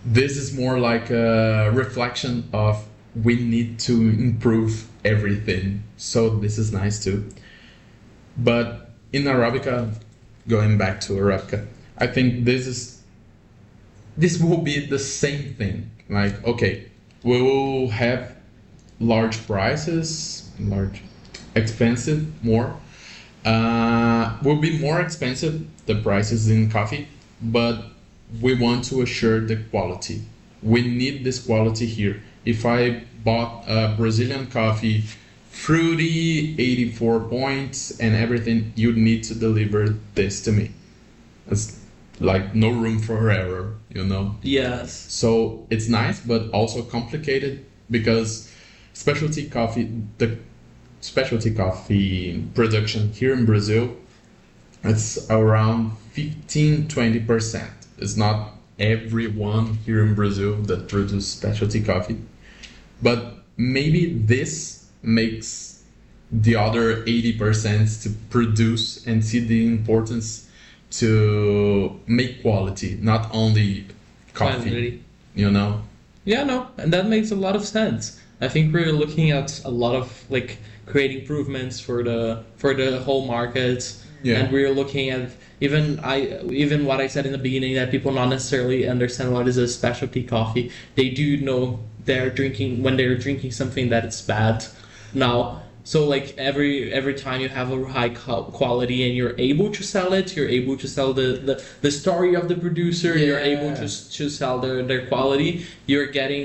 This is more like a reflection of we need to improve everything. So this is nice too. But in Arabica, going back to Arabica, I think this will be the same thing. Like, okay, we will have large prices, large, expensive, more. Will be more expensive the prices in coffee, but we want to assure the quality. We need this quality here. If I bought a Brazilian coffee, fruity, 84 points, and everything, you need to deliver this to me. It's like no room for error, you know? Yes. So it's nice, but also complicated because the specialty coffee production here in Brazil, it's around 15-20%. It's not everyone here in Brazil that produces specialty coffee, but maybe this makes the other 80% to produce and see the importance to make quality, not only coffee, Quantity. you know? Yeah, no, and that makes a lot of sense. I think we're looking at a lot of like create improvements for the whole market, Yeah. and we're looking at even what I said in the beginning, that people not necessarily understand what is a specialty coffee. They do know they're drinking something that it's bad now. So like every time you have a high quality and you're able to sell it, you're able to sell the story of the producer, you're able to sell their quality, you're getting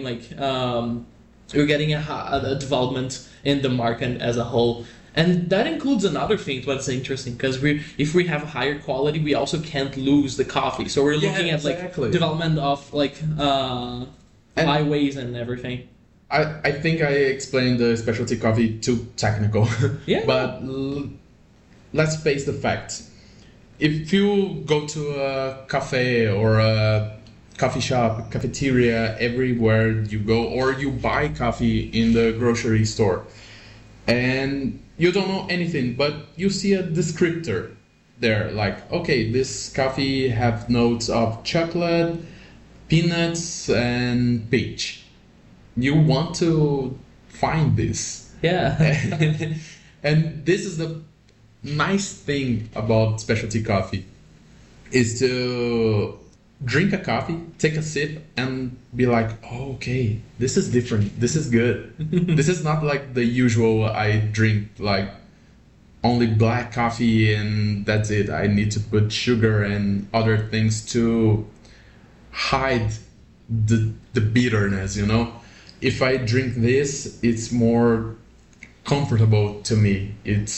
a development in the market as a whole. And that includes another thing what's interesting, because if we have a higher quality, we also can't lose the coffee. So we're looking at like development of like highways and everything. I think I explained the specialty coffee too technical. Yeah. But let's face the fact. If you go to a cafe or a coffee shop, cafeteria, everywhere you go, or you buy coffee in the grocery store, and you don't know anything, but you see a descriptor there, like, okay, this coffee have notes of chocolate, peanuts, and peach. You want to find this. Yeah. And this is the nice thing about specialty coffee, is to drink a coffee, take a sip, and be like, oh, okay, this is different. This is good. This is not like the usual I drink like only black coffee and that's it. I need to put sugar and other things to hide the bitterness, you know? If I drink this, it's more comfortable to me.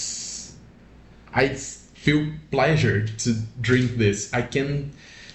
I feel pleasure to drink this. I can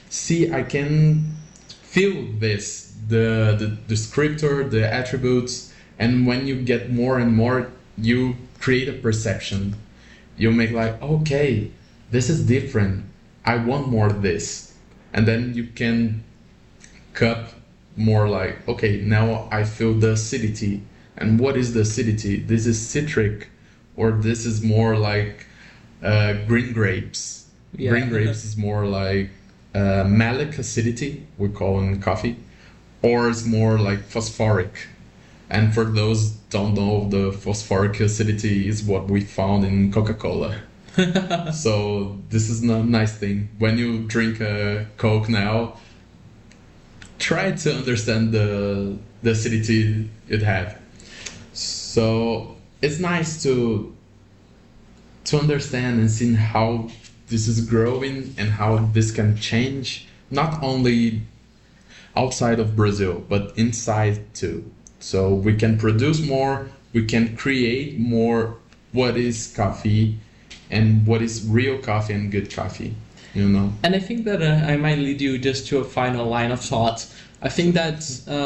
feel this, the descriptor, the attributes, and when you get more and more, you create a perception. You make like, okay, this is different. I want more of this. And then you can cup more like, okay, now I feel the acidity. And what is the acidity? This is citric, or this is more like green grapes. Yeah. Green grapes is more like malic acidity, we call in coffee, or it's more like phosphoric. And for those don't know, the phosphoric acidity is what we found in Coca-Cola. So this is a nice thing. When you drink a Coke now, try to understand the acidity it has. So it's nice to understand and see how this is growing and how this can change, not only outside of Brazil, but inside too. So we can produce more, we can create more what is coffee and what is real coffee and good coffee, you know? And I think that I might lead you just to a final line of thought. I think that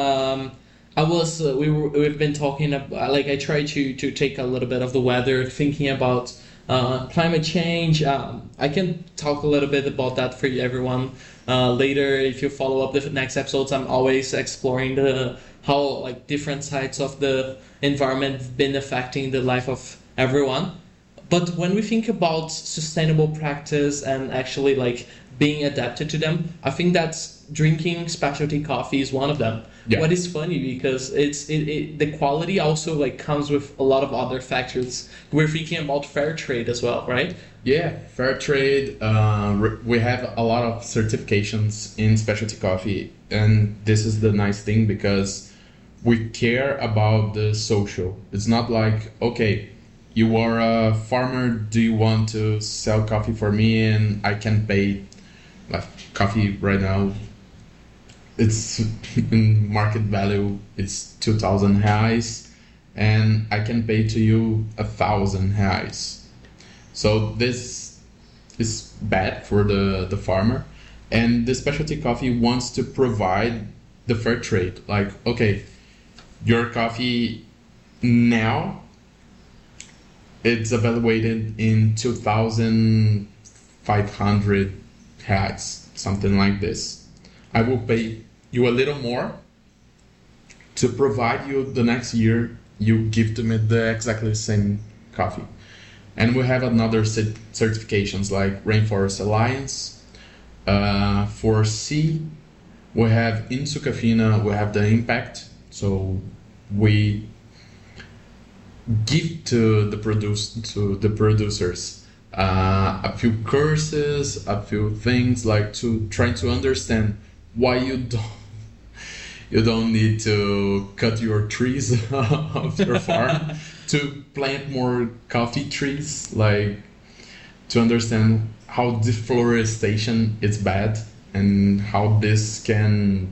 we've been talking about, like, I try to take a little bit of the weather, thinking about climate change. I can talk a little bit about that for everyone later. If you follow up the next episodes, I'm always exploring how like different sides of the environment have been affecting the life of everyone. But when we think about sustainable practice and actually like being adapted to them, I think that's drinking specialty coffee is one of them. Yeah. What is funny because the quality also like comes with a lot of other factors. We're thinking about fair trade as well, right? Yeah, fair trade. We have a lot of certifications in specialty coffee, and this is the nice thing because we care about the social. It's not like, okay, you are a farmer, do you want to sell coffee for me and I can pay, like coffee right now, it's in market value, it's 2,000 reais and I can pay to you 1,000 reais. So this is bad for the farmer, and the specialty coffee wants to provide the fair trade. Like, okay, your coffee now it's evaluated in 2,500 reais, something like this. I will pay you a little more to provide you the next year you give to me the exactly the same coffee. And we have another certifications like Rainforest Alliance. For C, we have in Sucafina, we have the impact. So we give to the producers a few courses, a few things like to try to understand why you don't need to cut your trees off your farm to plant more coffee trees, like to understand how deforestation is bad and how this can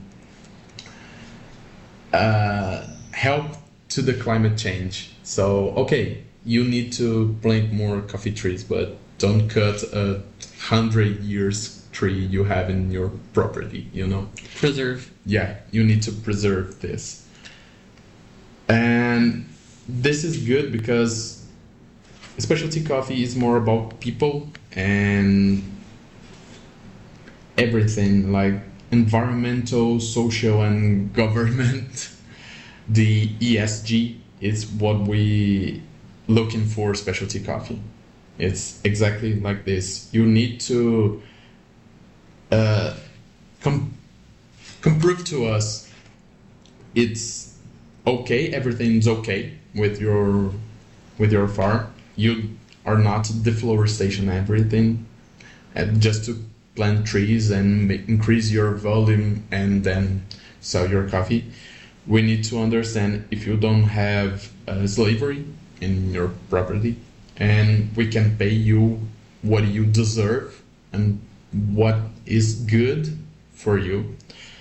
help to the climate change. So, okay, you need to plant more coffee trees, but don't cut a 100 years tree you have in your property, you know? Preserve. Yeah, you need to preserve this. And this is good because specialty coffee is more about people and everything like environmental, social, and government. The ESG is what we looking for specialty coffee. It's exactly like this. You need to prove to us it's okay, everything's okay with your farm. You are not deforestation everything, and just to plant trees and increase your volume and then sell your coffee. We need to understand if you don't have slavery in your property, and we can pay you what you deserve and what is good for you.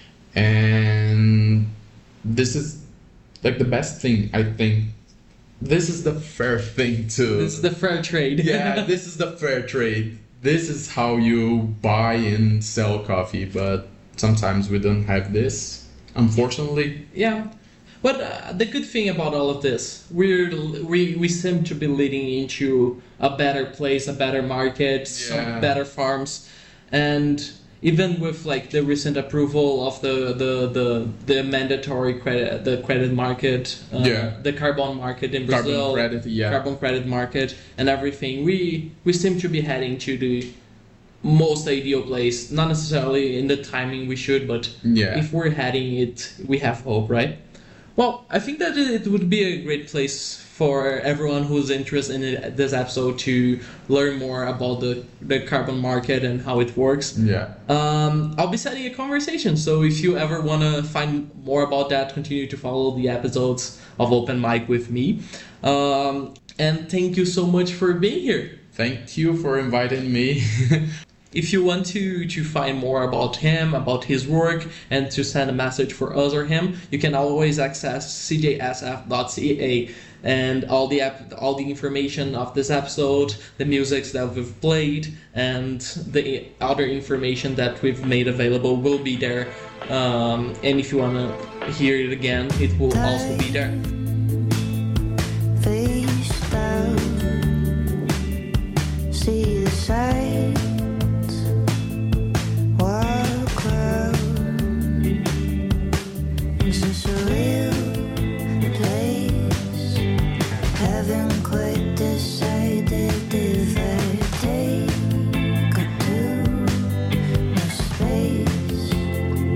And this is like the best thing, I think. This is the fair thing too. This is the fair trade. Yeah, this is the fair trade. This is how you buy and sell coffee, but sometimes we don't have this, unfortunately. Yeah, but the good thing about all of this, we seem to be leading into a better place, a better market, some better farms, and even with like the recent approval of the mandatory credit, the credit market, the carbon market in Brazil, carbon credit market, and everything, we seem to be heading to the most ideal place. Not necessarily in the timing we should, but if we're heading it, we have hope, right? Well, I think that it would be a great place for everyone who's interested in this episode to learn more about the carbon market and how it works. Yeah. I'll be setting a conversation, so if you ever want to find more about that, continue to follow the episodes of Open Mic with me. And thank you so much for being here. Thank you for inviting me. If you want to find more about him, about his work, and to send a message for us or him, you can always access cjsf.ca and all the information of this episode, the music that we've played, and the other information that we've made available will be there. And if you want to hear it again, it will also be there. Face down, see the sights. Is this a real place? Haven't quite decided if I take or do no space.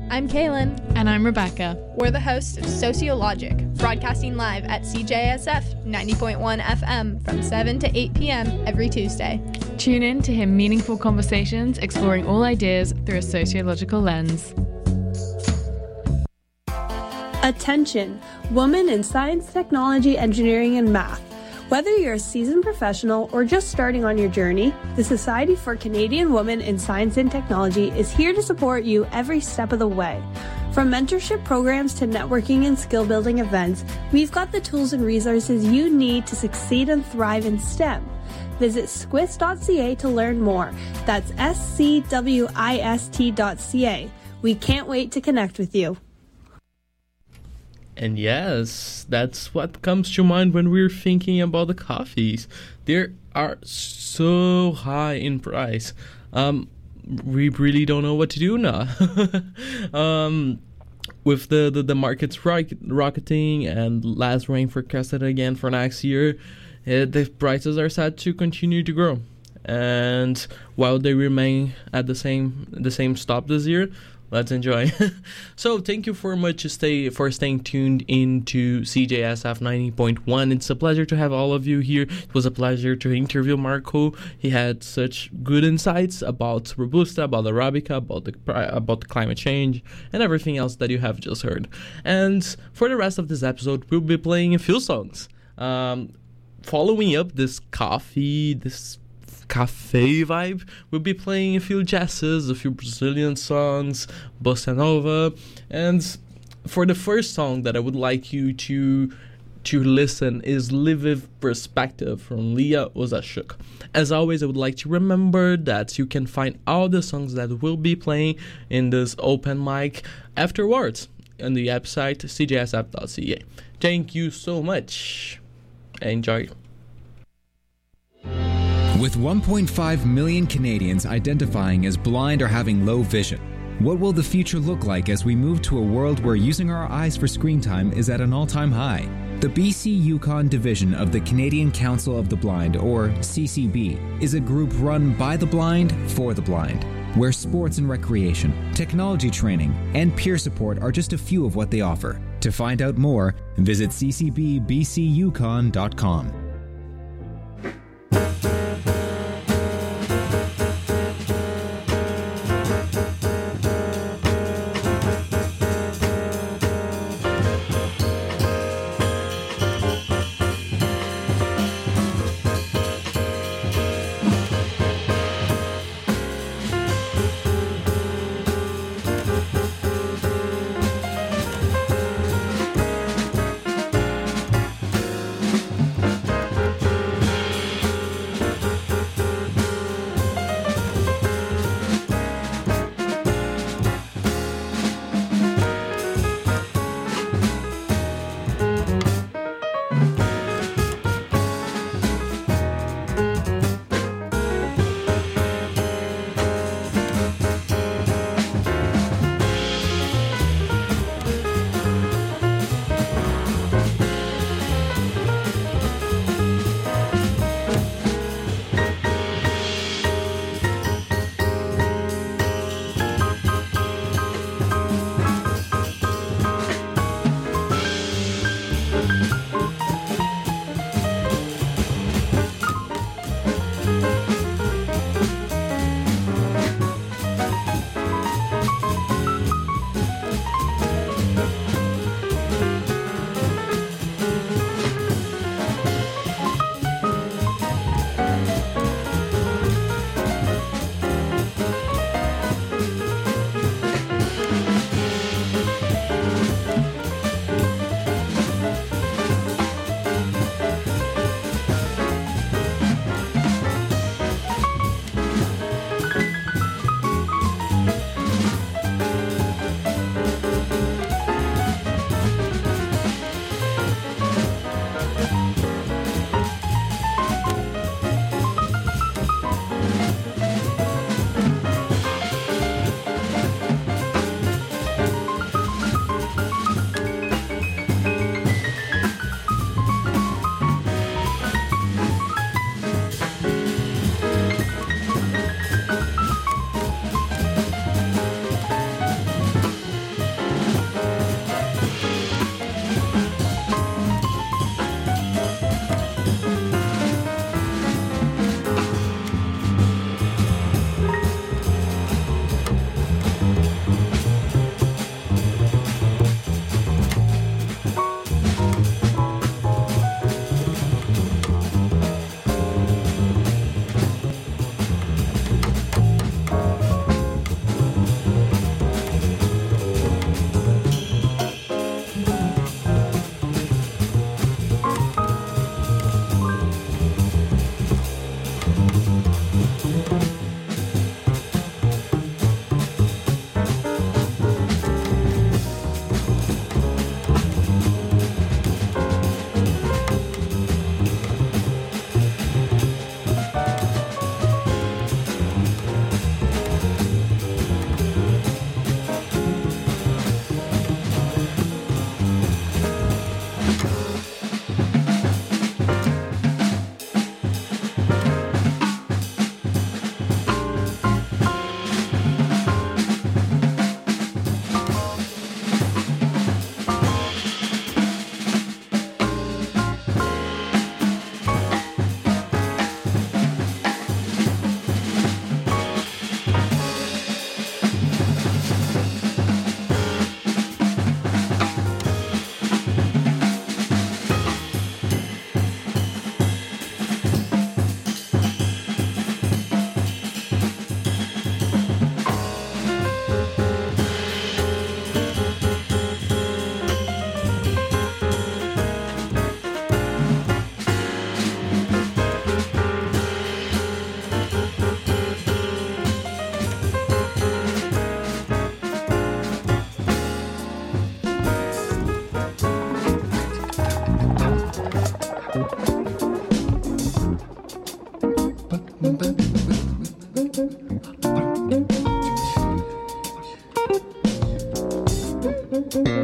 I'm Kaylin. And I'm Rebecca. We're the hosts of Sociologic, broadcasting live at CJSF 90.1 FM from 7 to 8 p.m. every Tuesday. Tune in to hear meaningful conversations exploring all ideas through a sociological lens. Attention, women in science, technology, engineering, and math. Whether you're a seasoned professional or just starting on your journey, the Society for Canadian Women in Science and Technology is here to support you every step of the way. From mentorship programs to networking and skill building events, we've got the tools and resources you need to succeed and thrive in STEM. Visit squist.ca to learn more. That's scwist.ca. We can't wait to connect with you. And yes, that's what comes to mind when we're thinking about the coffees. They are so high in price. We really don't know what to do now. With the markets rocketing and last rain forecasted again for next year, the prices are set to continue to grow. And while they remain at the same stop this year, let's enjoy. So thank you for staying tuned into CJSF 90.1. It's a pleasure to have all of you here. It was a pleasure to interview Marco. He had such good insights about Robusta, about Arabica, about climate change, and everything else that you have just heard. And for the rest of this episode, we'll be playing a few songs. Following up this cafe vibe, we'll be playing a few jazzes, a few Brazilian songs, bossa nova, and for the first song that I would like you to listen is Live With Perspective from Leah Ozashuk. As always, I would like to remember that you can find all the songs that we'll be playing in this open mic afterwards on the website cjsf.ca. Thank you so much. Enjoy. With 1.5 million Canadians identifying as blind or having low vision, what will the future look like as we move to a world where using our eyes for screen time is at an all-time high? The BC Yukon division of the Canadian Council of the Blind, or CCB, is a group run by the blind for the blind, where sports and recreation, technology training, and peer support are just a few of what they offer. To find out more, visit ccbbcyukon.com.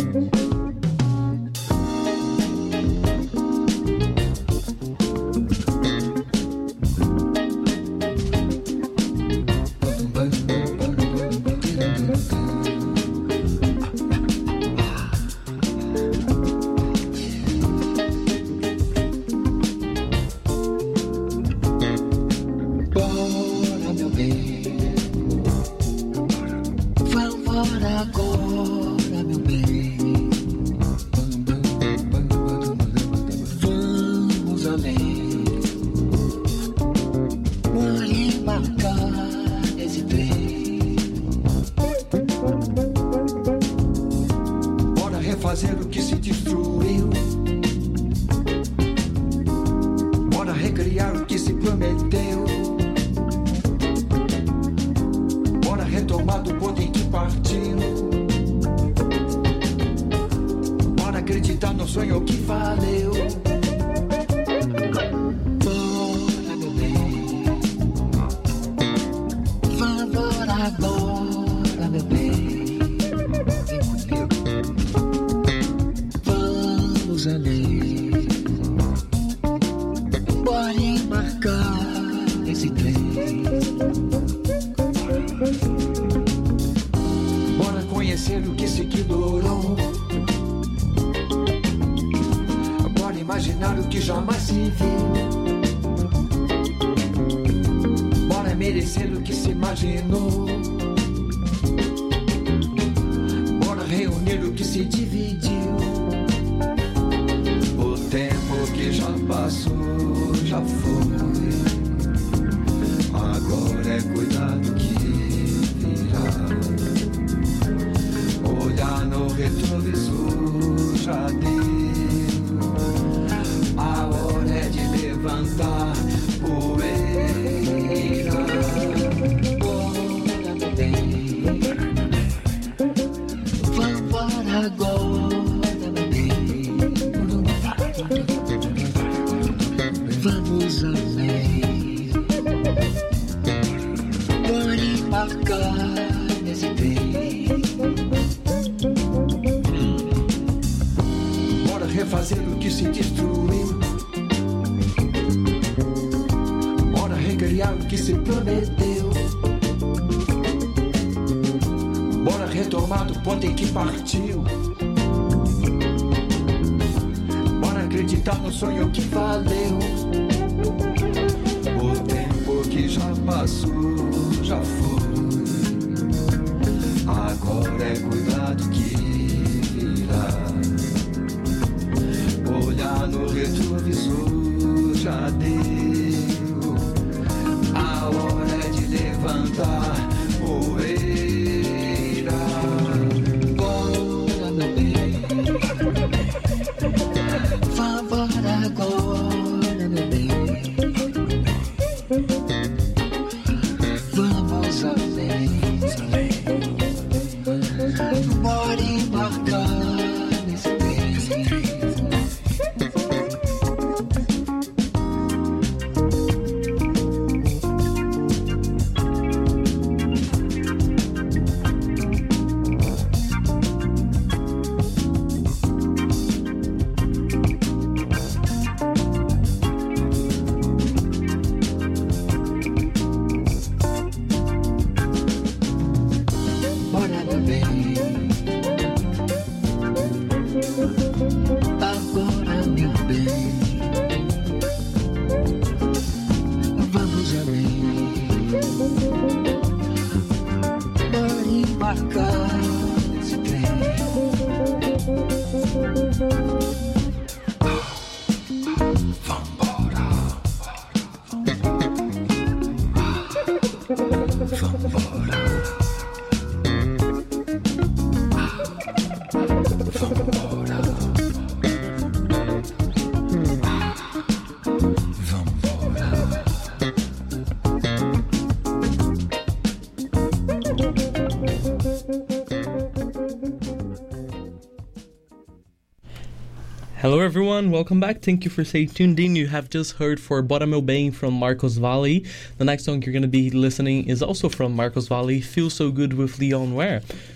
Hello everyone, welcome back. Thank you for staying tuned in. You have just heard For Bora Meu Bem from Marcos Valle. The next song you're going to be listening is also from Marcos Valle, Feel So Good with Leon Ware.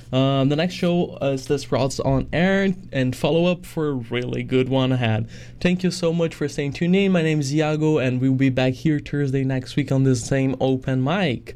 The next show is the Sprouts on Air, and follow up for a really good one ahead. Thank you so much for staying tuned in. My name is Iago, and we'll be back here Thursday next week on this same open mic.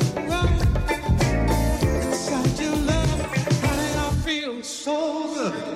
So good.